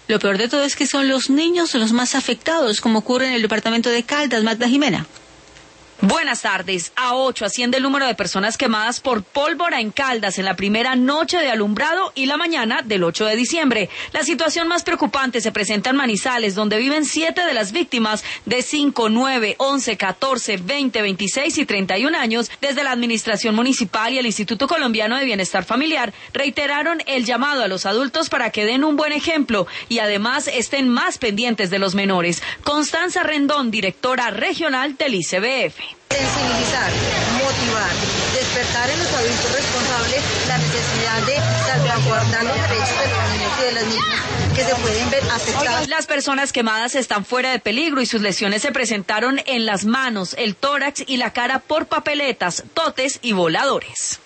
Lo peor de todo es que son los niños los más afectados, como ocurre en el departamento de Caldas. Magda Jimena. Buenas tardes. A 8 asciende el número de personas quemadas por pólvora en Caldas en la primera noche de alumbrado y la mañana del 8 de diciembre. La situación más preocupante se presenta en Manizales, donde viven 7 de las víctimas de 5, 9, 11, 14, 20, 26 y 31 años. Desde la Administración Municipal y el Instituto Colombiano de Bienestar Familiar reiteraron el llamado a los adultos para que den un buen ejemplo y además estén más pendientes de los menores. Constanza Rendón, directora regional del ICBF. Sensibilizar, motivar, despertar en los adultos responsables la necesidad de salvaguardar los derechos de los niños y de las niñas que se pueden ver afectados. Las personas quemadas están fuera de peligro y sus lesiones se presentaron en las manos, el tórax y la cara por papeletas, totes y voladores.